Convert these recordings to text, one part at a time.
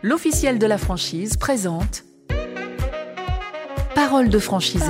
L'officiel de la franchise présente Parole de franchisé.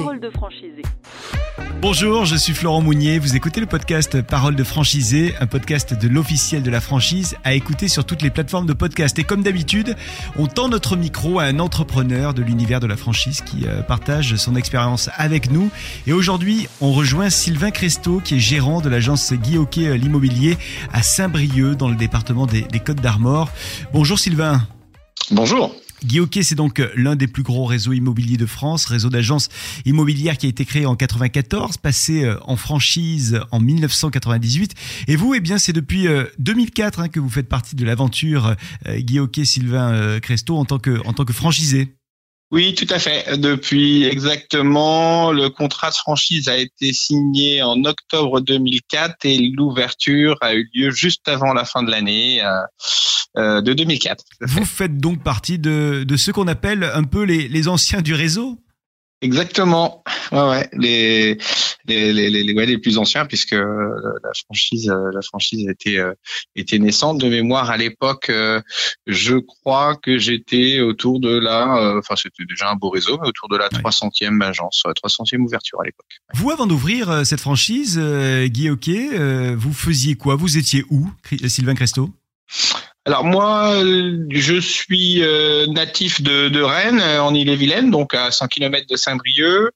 Bonjour, je suis Florent Mounier, vous écoutez le podcast Parole de franchisé, un podcast de l'officiel de la franchise à écouter sur toutes les plateformes de podcast. Et comme d'habitude, on tend notre micro à un entrepreneur de l'univers de la franchise qui partage son expérience avec nous. Et aujourd'hui, on rejoint Sylvain Cresto qui est gérant de l'agence Guy Hockey l'immobilier à Saint-Brieuc dans le département des Côtes-d'Armor. Bonjour Sylvain. Bonjour. Guy Hockey, c'est donc l'un des plus gros réseaux immobiliers de France, réseau d'agences immobilières qui a été créé en 94, passé en franchise en 1998. Et vous, eh bien, c'est depuis 2004 que vous faites partie de l'aventure Guy Hockey, Sylvain Cresto en tant que franchisé. Oui, tout à fait. Depuis exactement, le contrat de franchise a été signé en octobre 2004 et l'ouverture a eu lieu juste avant la fin de l'année de 2004. Vous faites donc partie de ceux qu'on appelle un peu les anciens du réseau ? Exactement. Ouais, les plus anciens, puisque la franchise était naissante de mémoire à l'époque. Je crois que j'étais autour de c'était déjà un beau réseau, mais autour de la 300e agence, 300e ouverture à l'époque. Vous, avant d'ouvrir cette franchise, Guy Hockey, vous faisiez quoi ? Vous étiez où, Sylvain Cresto ? Alors moi, je suis natif de Rennes, en Ille-et-Vilaine, donc à 100 km de Saint-Brieuc.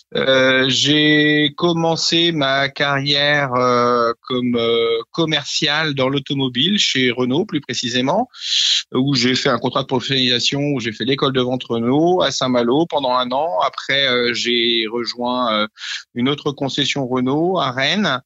J'ai commencé ma carrière comme commercial dans l'automobile chez Renault, plus précisément, où j'ai fait un contrat de professionnalisation, où j'ai fait l'école de vente Renault à Saint-Malo pendant un an. Après, j'ai rejoint une autre concession Renault à Rennes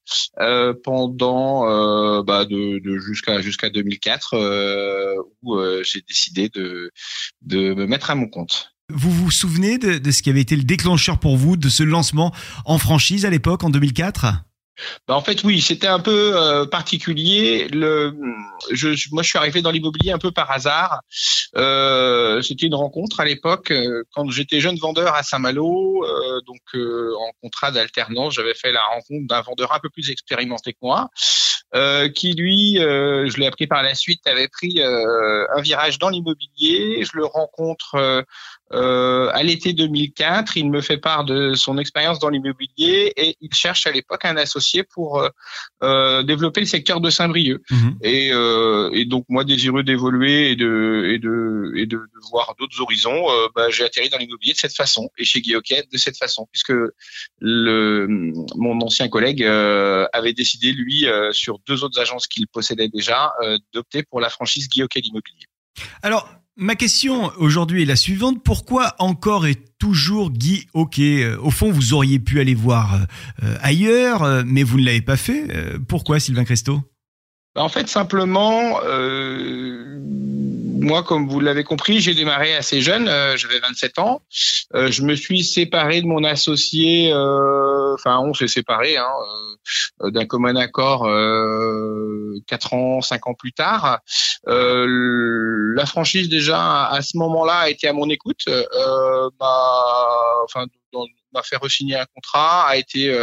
pendant jusqu'à 2004. Où j'ai décidé de me mettre à mon compte. Vous vous souvenez de ce qui avait été le déclencheur pour vous de ce lancement en franchise à l'époque, en 2004 ? En fait, oui, c'était un peu particulier. Moi, je suis arrivé dans l'immobilier un peu par hasard. C'était une rencontre à l'époque quand j'étais jeune vendeur à Saint-Malo, en contrat d'alternance. J'avais fait la rencontre d'un vendeur un peu plus expérimenté que moi, qui lui, je l'ai appris par la suite, avait pris un virage dans l'immobilier. Je le rencontre à l'été 2004, il me fait part de son expérience dans l'immobilier et il cherche à l'époque un associé pour développer le secteur de Saint-Brieuc. Mmh. Et donc moi, désireux d'évoluer et de voir d'autres horizons, j'ai atterri dans l'immobilier de cette façon et chez Guy Hockey de cette façon, puisque mon ancien collègue avait décidé lui sur deux autres agences qu'il possédait déjà d'opter pour la franchise Guy Hockey l'immobilier. Alors, ma question aujourd'hui est la suivante. Pourquoi encore et toujours Guy Hockey ? Au fond, vous auriez pu aller voir ailleurs, mais vous ne l'avez pas fait. Pourquoi, Sylvain Cresto ? En fait, simplement, moi, comme vous l'avez compris, j'ai démarré assez jeune, j'avais 27 ans. Je me suis séparé de mon associé, on s'est séparés d'un commun accord 5 ans plus tard. La franchise déjà à ce moment-là a été à mon écoute, m'a fait re-signer un contrat, a été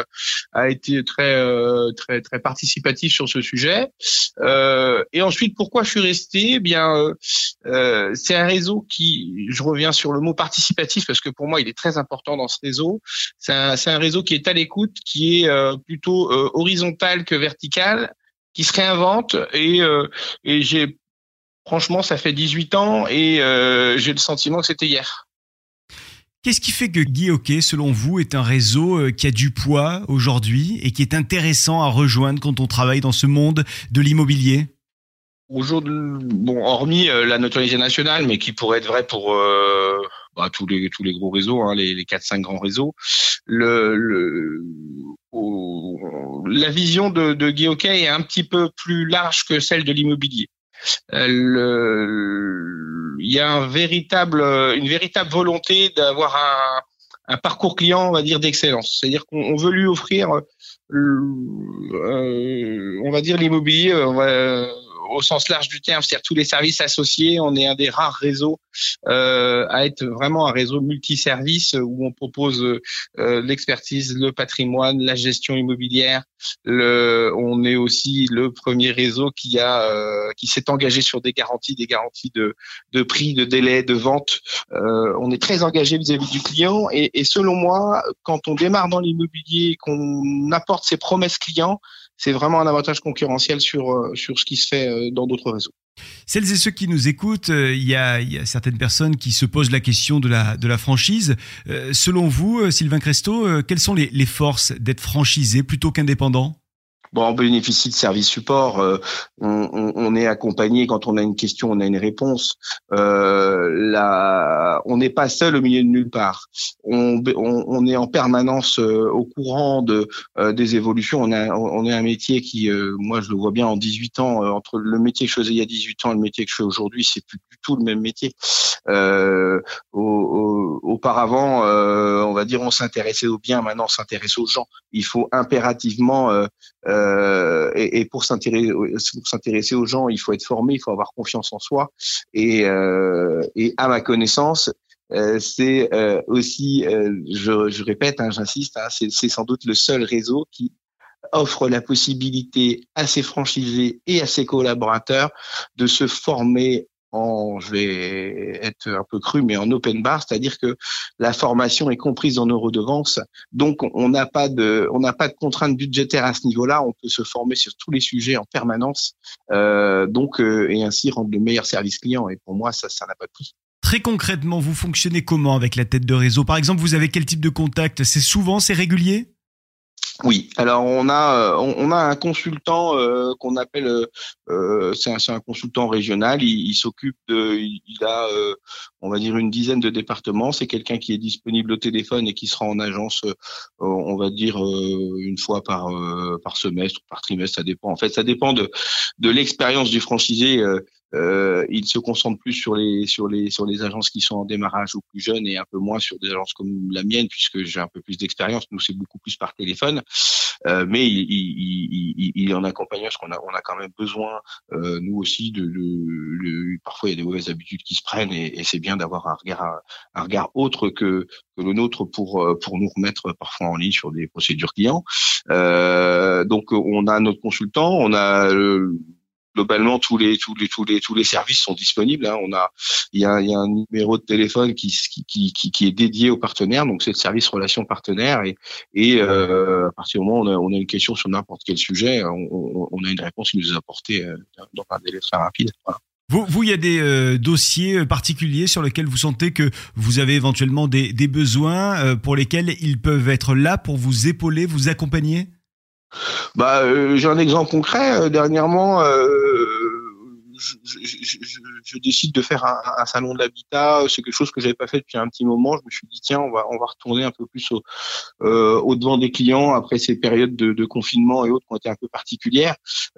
très participatif sur ce sujet. Et ensuite, pourquoi je suis resté ? C'est un réseau je reviens sur le mot participatif parce que pour moi il est très important dans ce réseau. C'est un réseau qui est à l'écoute, qui est plutôt horizontal que vertical, qui se réinvente et franchement ça fait 18 ans et j'ai le sentiment que c'était hier. Qu'est-ce qui fait que Guy Hockey, selon vous, est un réseau qui a du poids aujourd'hui et qui est intéressant à rejoindre quand on travaille dans ce monde de l'immobilier ? Aujourd'hui, hormis la notoriété nationale, mais qui pourrait être vrai pour tous les gros réseaux, les 4-5 grands réseaux, la vision de Guy Hockey est un petit peu plus large que celle de l'immobilier. Il y a une véritable volonté d'avoir un parcours client, on va dire, d'excellence. C'est-à-dire qu'on veut lui offrir, on va dire, l'immobilier au sens large du terme, c'est-à-dire tous les services associés. On est un des rares réseaux à être vraiment un réseau multiservice où on propose l'expertise, le patrimoine, la gestion immobilière. On est aussi le premier réseau qui s'est engagé sur des garanties de prix, de délai, de vente. On est très engagé vis-à-vis du client et selon moi, quand on démarre dans l'immobilier et qu'on apporte ses promesses clients, c'est vraiment un avantage concurrentiel sur ce qui se fait dans d'autres réseaux. Celles et ceux qui nous écoutent, il y a certaines personnes qui se posent la question de la franchise. Selon vous, Sylvain Cresto, quelles sont les forces d'être franchisé plutôt qu'indépendant ? Bon, on bénéficie de services support. On est accompagné quand on a une question, on a une réponse. On n'est pas seul au milieu de nulle part. On est en permanence au courant des évolutions. On est un métier qui, moi, je le vois bien en 18 ans, entre le métier que je faisais il y a 18 ans et le métier que je fais aujourd'hui, c'est plus du tout le même métier. Auparavant, on va dire, on s'intéressait aux biens. Maintenant, on s'intéresse aux gens. Il faut impérativement et pour s'intéresser aux gens, il faut être formé, il faut avoir confiance en soi. Et à ma connaissance, c'est aussi, je répète, j'insiste, c'est sans doute le seul réseau qui offre la possibilité à ses franchisés et à ses collaborateurs de se former je vais être un peu cru, mais en open bar, c'est-à-dire que la formation est comprise dans nos redevances. Donc, on n'a pas de contraintes budgétaires à ce niveau-là. On peut se former sur tous les sujets en permanence, et ainsi rendre le meilleur service client. Et pour moi, ça n'a pas de prix. Très concrètement, vous fonctionnez comment avec la tête de réseau ? Par exemple, vous avez quel type de contact ? C'est régulier ? Oui, alors on a un consultant qu'on appelle c'est un consultant régional. Il s'occupe il a on va dire une dizaine de départements. C'est quelqu'un qui est disponible au téléphone et qui sera en agence, on va dire une fois par semestre, par trimestre, ça dépend. En fait, ça dépend de l'expérience du franchisé. Il se concentre plus sur les agences qui sont en démarrage ou plus jeunes et un peu moins sur des agences comme la mienne puisque j'ai un peu plus d'expérience. Nous, c'est beaucoup plus par téléphone, mais il est en accompagnement parce qu'on a quand même besoin, nous aussi, parfois il y a des mauvaises habitudes qui se prennent et c'est bien d'avoir un regard autre que le nôtre pour nous remettre parfois en ligne sur des procédures clients. Donc on a notre consultant, on a globalement tous les services sont disponibles. Il y a un numéro de téléphone qui est dédié aux partenaires, donc c'est le service relations partenaires et à partir du moment où on a une question sur n'importe quel sujet, on a une réponse qui nous est apportée dans un délai très rapide. Voilà. Vous, il y a des dossiers particuliers sur lesquels vous sentez que vous avez éventuellement des besoins pour lesquels ils peuvent être là pour vous épauler, vous accompagner ? J'ai un exemple concret. Dernièrement, je décide de faire un salon de l'habitat. C'est quelque chose que j'avais pas fait depuis un petit moment. Je me suis dit tiens, on va retourner un peu plus au devant des clients après ces périodes de confinement et autres qui ont été un peu particulières.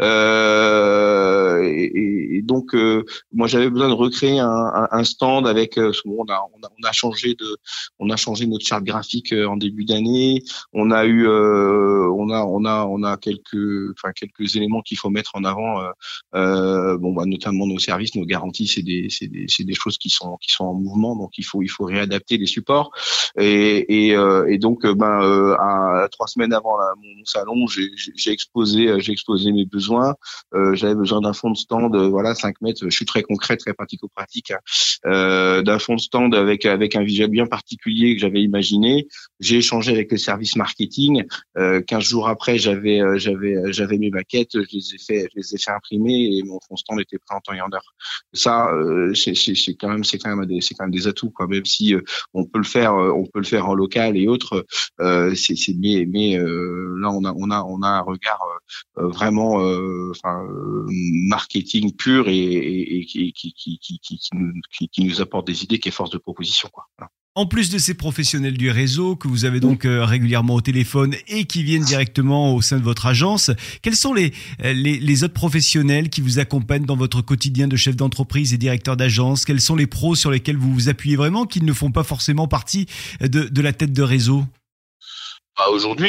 Et donc moi j'avais besoin de recréer un stand avec on a changé notre charte graphique en début d'année. On a eu on a quelques éléments qu'il faut mettre en avant. Notamment nos services, nos garanties, c'est des choses qui sont en mouvement, donc il faut réadapter les supports. Et donc à 3 semaines avant mon salon, j'ai exposé mes besoins. J'avais besoin d'un fond de stand, 5 mètres. Je suis très concret, très pratico-pratique. D'un fond de stand avec un visuel bien particulier que j'avais imaginé. J'ai échangé avec les services marketing. 15 jours après, j'avais mes maquettes, je les ai fait imprimer et mon fond de stand était prêt en temps et en heure. Ça, c'est quand même des atouts, quoi. Même si on peut le faire en local et autres. Mais là, on a un regard vraiment, marketing pur et qui nous apporte des idées, qui est force de proposition, quoi. Voilà. En plus de ces professionnels du réseau que vous avez donc régulièrement au téléphone et qui viennent directement au sein de votre agence, quels sont les autres professionnels qui vous accompagnent dans votre quotidien de chef d'entreprise et directeur d'agence ? Quels sont les pros sur lesquels vous vous appuyez vraiment, qui ne font pas forcément partie de la tête de réseau ?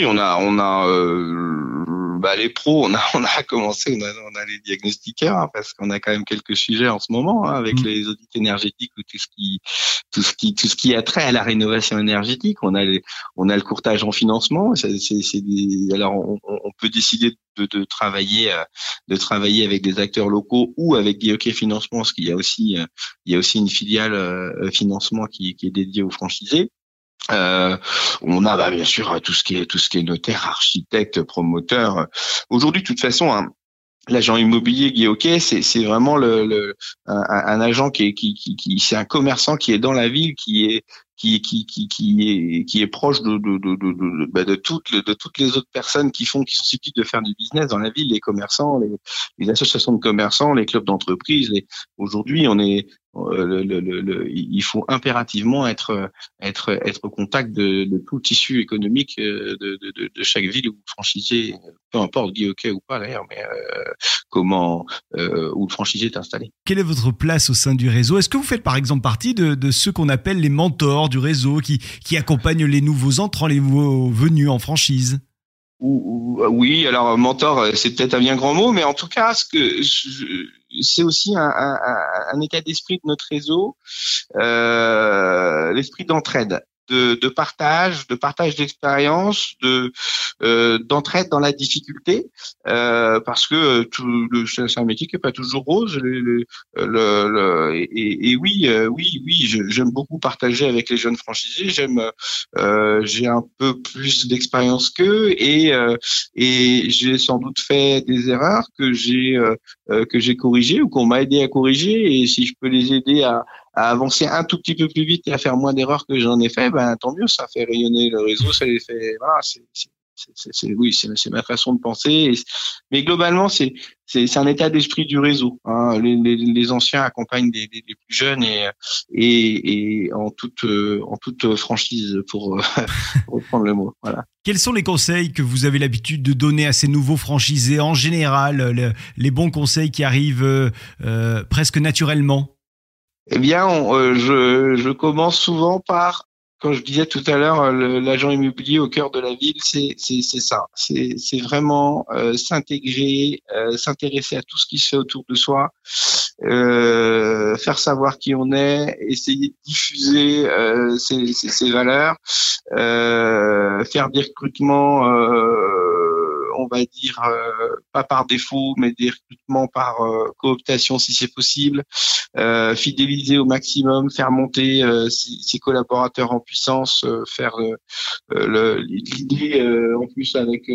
Aujourd'hui, on a les pros, on a commencé, on a les diagnostiqueurs, hein, parce qu'on a quand même quelques sujets en ce moment, hein, avec les audits énergétiques ou tout ce qui a trait à la rénovation énergétique. On a le courtage en financement. Alors on peut décider de travailler avec des acteurs locaux ou avec GIOK Financement, parce qu'il y a aussi une filiale financement qui est dédiée aux franchisés. On a bien sûr tout ce qui est notaire, architecte, promoteur. Aujourd'hui, de toute façon, hein, l'agent immobilier GIOK, c'est vraiment un agent qui c'est un commerçant qui est dans la ville, qui est proche de toutes les autres personnes qui sont susceptibles de faire du business dans la ville, les commerçants, les associations de commerçants, les clubs d'entreprise. Aujourd'hui, il faut impérativement être au contact de tout le tissu économique de chaque ville ou franchisé, peu importe GIOK ou pas d'ailleurs, mais où le franchisé est installé. Quelle est votre place au sein du réseau? Est-ce que vous faites par exemple partie de ceux qu'on appelle les mentors du réseau, qui accompagnent les nouveaux entrants, les nouveaux venus en franchise? Oui, alors mentor, c'est peut-être un bien grand mot, mais en tout cas, c'est aussi un état d'esprit de notre réseau, l'esprit d'entraide, de partage d'expérience, d'entraide dans la difficulté, parce que c'est un métier qui est pas toujours rose. J'aime beaucoup partager avec les jeunes franchisés. J'ai un peu plus d'expérience qu'eux et j'ai sans doute fait des erreurs que j'ai corrigées ou qu'on m'a aidé à corriger, et si je peux les aider à avancer un tout petit peu plus vite et à faire moins d'erreurs que j'en ai fait, tant mieux, ça fait rayonner le réseau, ça les fait, voilà, c'est ma façon de penser. Mais globalement, c'est un état d'esprit du réseau, hein. Les anciens accompagnent des plus jeunes et en toute franchise, pour reprendre le mot, voilà. Quels sont les conseils que vous avez l'habitude de donner à ces nouveaux franchisés en général, les bons conseils qui arrivent presque naturellement? Eh bien, je commence souvent par, quand je disais tout à l'heure, l'agent immobilier au cœur de la ville, c'est ça. C'est vraiment s'intégrer, s'intéresser à tout ce qui se fait autour de soi, faire savoir qui on est, essayer de diffuser ses valeurs, faire des recrutements, on va dire pas par défaut, mais des recrutements par cooptation si c'est possible, fidéliser au maximum, faire monter ses collaborateurs en puissance, faire l'idée en plus avec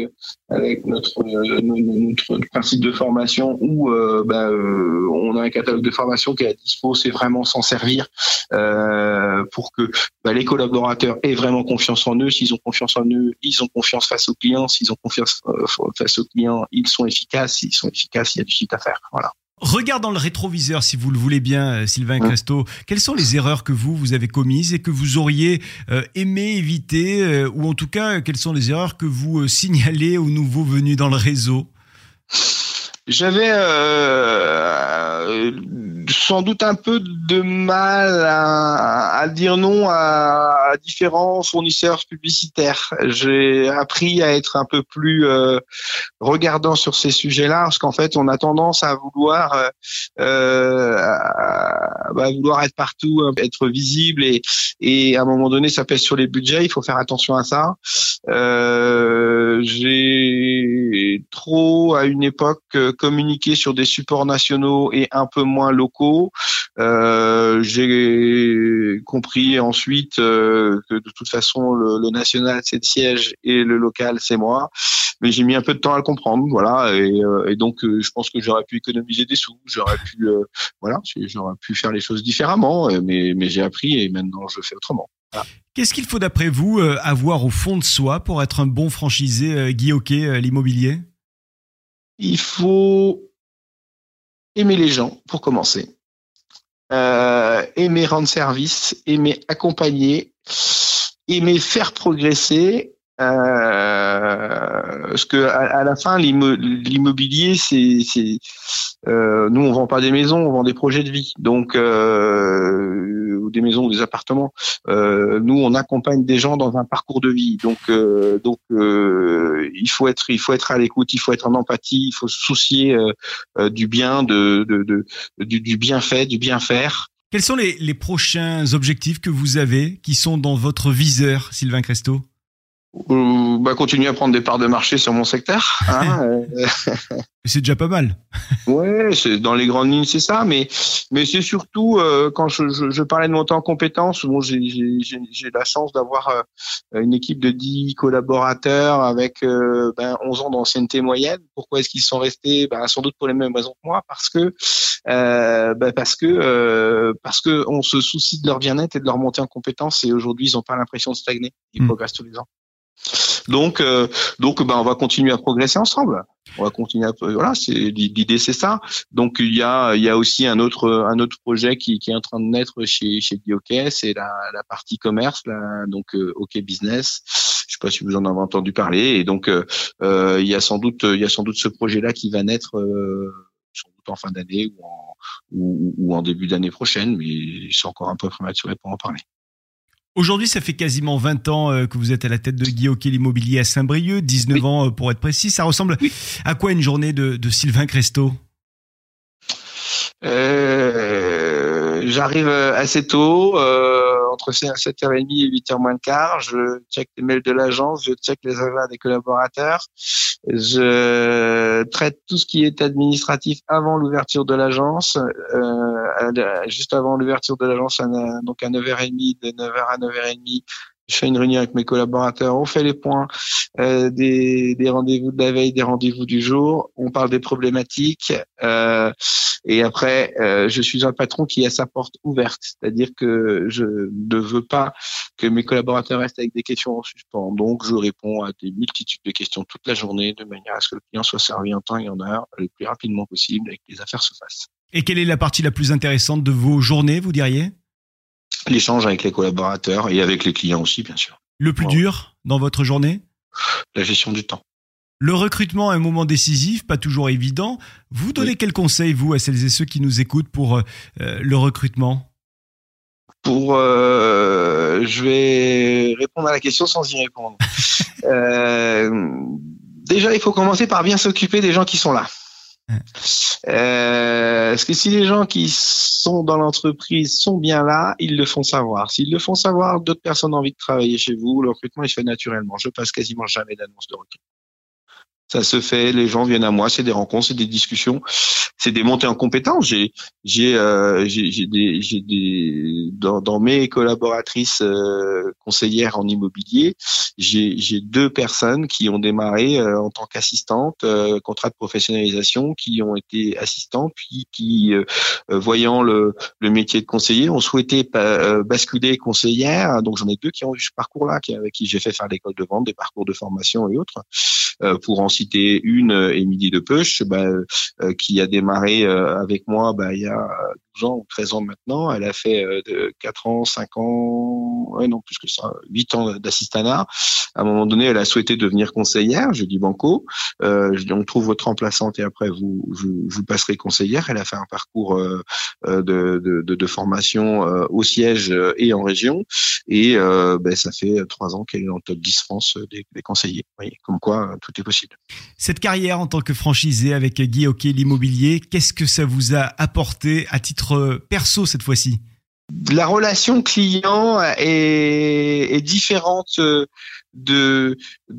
notre principe de formation où on a un catalogue de formation qui est à dispo, c'est vraiment s'en servir pour que les collaborateurs aient vraiment confiance en eux. S'ils ont confiance en eux, ils ont confiance face aux clients. S'ils ont confiance face aux clients, ils sont efficaces. S'ils sont efficaces, il y a du chiffre à faire. Voilà. Regarde dans le rétroviseur, si vous le voulez bien, Sylvain Cresto. Quelles sont les erreurs que vous avez commises et que vous auriez aimé éviter, ou en tout cas, quelles sont les erreurs que vous signalez aux nouveaux venus dans le réseau? J'avais sans doute un peu de mal à dire non à différents fournisseurs publicitaires. J'ai appris à être un peu plus regardant sur ces sujets-là, parce qu'en fait, on a tendance à vouloir être partout, être visible, et à un moment donné, ça pèse sur les budgets. Il faut faire attention à ça. J'ai trop, à une époque, communiqué sur des supports nationaux et un peu moins locaux. J'ai compris ensuite que de toute façon le national c'est le siège et le local c'est moi, mais j'ai mis un peu de temps à le comprendre, voilà, et donc je pense que j'aurais pu économiser des sous, j'aurais pu faire les choses différemment, mais j'ai appris et maintenant je fais autrement. Voilà. Qu'est-ce qu'il faut d'après vous avoir au fond de soi pour être un bon franchisé GIOK l'immobilier? Il faut aimer les gens pour commencer. Aimer rendre service, aimer accompagner, aimer faire progresser, parce que à la fin l'immobilier c'est nous on vend pas des maisons, on vend des projets de vie. Donc des maisons ou des appartements. Nous, on accompagne des gens dans un parcours de vie. Donc, il faut être à l'écoute, il faut être en empathie, il faut se soucier du bien, du bienfait, du bien faire. Quels sont les prochains objectifs que vous avez, qui sont dans votre viseur, Sylvain Cresto? Continuer à prendre des parts de marché sur mon secteur. C'est déjà pas mal. Ouais, c'est dans les grandes lignes, c'est ça. Mais c'est surtout quand je parlais de monter en compétences. Bon, j'ai la chance d'avoir une équipe de 10 collaborateurs avec 11 ans d'ancienneté moyenne. Pourquoi est-ce qu'ils sont restés? Sans doute pour les mêmes raisons que moi, parce que on se soucie de leur bien-être et de leur montée en compétences. Et aujourd'hui, ils n'ont pas l'impression de stagner. Ils progressent tous les ans. Donc, on va continuer à progresser ensemble. On va continuer c'est l'idée, c'est ça. Donc, il y a aussi un autre projet qui est en train de naître chez GuiHockey, c'est la partie commerce, donc Hockey Business. Je sais pas si vous en avez entendu parler. Et donc, il y a sans doute ce projet-là qui va naître sans doute en fin d'année ou en début d'année prochaine, mais c'est encore un peu prématuré pour en parler. Aujourd'hui, ça fait quasiment 20 ans que vous êtes à la tête de GuiHockey l'immobilier à Saint-Brieuc, 19 ans pour être précis. Ça ressemble à quoi une journée de Sylvain Cresto? J'arrive assez tôt, entre 7h30 et 8h moins le quart. Je check les mails de l'agence, je check les agendas des collaborateurs. Je traite tout ce qui est administratif avant l'ouverture de l'agence, juste avant l'ouverture de l'agence, donc à 9h30, de 9h à 9h30. Je fais une réunion avec mes collaborateurs, on fait les points des rendez-vous de la veille, des rendez-vous du jour, on parle des problématiques et après je suis un patron qui a sa porte ouverte, c'est-à-dire que je ne veux pas que mes collaborateurs restent avec des questions en suspens, donc je réponds à des multitudes de questions toute la journée de manière à ce que le client soit servi en temps et en heure le plus rapidement possible et que les affaires se fassent. Et quelle est la partie la plus intéressante de vos journées, vous diriez? L'échange avec les collaborateurs et avec les clients aussi, bien sûr. Le plus dur dans votre journée? La gestion du temps. Le recrutement est un moment décisif, pas toujours évident. Vous donnez quel conseil, vous, à celles et ceux qui nous écoutent pour le recrutement? Je vais répondre à la question sans y répondre. Déjà, il faut commencer par bien s'occuper des gens qui sont là. Parce que si les gens qui sont dans l'entreprise sont bien là, ils le font savoir. S'ils le font savoir, d'autres personnes ont envie de travailler chez vous. Le recrutement, il se fait naturellement. Je passe quasiment jamais d'annonce de recrutement. Ça se fait, les gens viennent à moi, c'est des rencontres, c'est des discussions, c'est des montées en compétences. Dans mes collaboratrices conseillères en immobilier, j'ai 2 personnes qui ont démarré en tant qu'assistantes, contrat de professionnalisation, qui ont été assistantes, puis qui voyant le métier de conseiller, ont souhaité basculer conseillère. Donc j'en ai 2 qui ont eu ce parcours-là, avec qui j'ai fait faire l'école de vente, des parcours de formation et autres. Pour en citer une, Émilie Depeuch, qui a démarré avec moi il y a 12 ans ou 13 ans maintenant. Elle a fait 4 ans, 5 ans, non plus que ça, 8 ans d'assistanat. À un moment donné, elle a souhaité devenir conseillère. Je dis banco. On trouve votre remplaçante et après vous passerez conseillère. Elle a fait un parcours de formation au siège et en région. Et ça fait 3 ans qu'elle est dans le top 10 France des conseillers. Vous voyez, comme quoi tout est possible. Cette carrière en tant que franchisé avec GuiHockey l'immobilier, qu'est-ce que ça vous a apporté à titre perso cette fois-ci? La relation client est différente de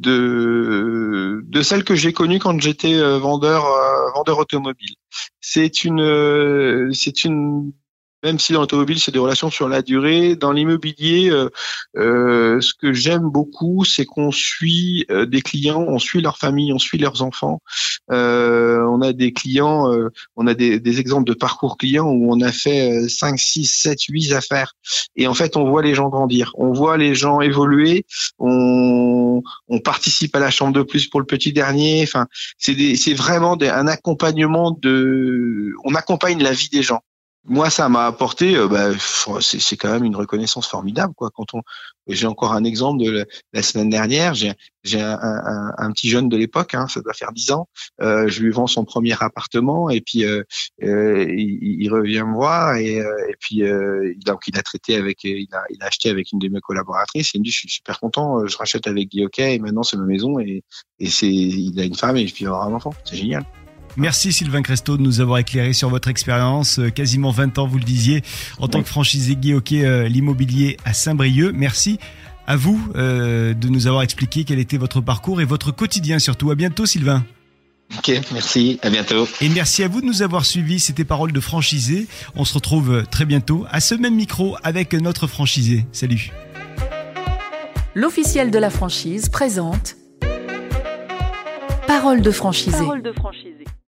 celle que j'ai connue quand j'étais vendeur automobile. C'est une même si dans l'automobile, c'est des relations sur la durée, dans l'immobilier, ce que j'aime beaucoup, c'est qu'on suit des clients, on suit leur famille, on suit leurs enfants. On a des clients, on a des exemples de parcours clients où on a fait 5, 6, 7, 8 affaires. Et en fait, on voit les gens grandir, on voit les gens évoluer, on participe à la chambre de plus pour le petit dernier. Enfin, c'est vraiment un accompagnement on accompagne la vie des gens. Moi, ça m'a apporté, c'est quand même une reconnaissance formidable, quoi. J'ai encore un exemple de la semaine dernière. J'ai un petit jeune de l'époque, hein, ça doit faire 10 ans. Je lui vends son premier appartement et puis il revient me voir et puis donc il a traité avec, il a acheté avec une de mes collaboratrices. Et il me dit, je suis super content, je rachète avec Guy Hockey et maintenant c'est ma maison et il a une femme et puis il va avoir un enfant. C'est génial. Merci Sylvain Cresto de nous avoir éclairé sur votre expérience, quasiment 20 ans vous le disiez, en tant que franchisé Guy Hockey l'immobilier à Saint-Brieuc. Merci à vous de nous avoir expliqué quel était votre parcours et votre quotidien surtout. À bientôt Sylvain. Ok, merci, à bientôt. Et merci à vous de nous avoir suivis, c'était Paroles de franchisé. On se retrouve très bientôt à ce même micro avec notre franchisé. Salut. L'officiel de la franchise présente Paroles de franchisé.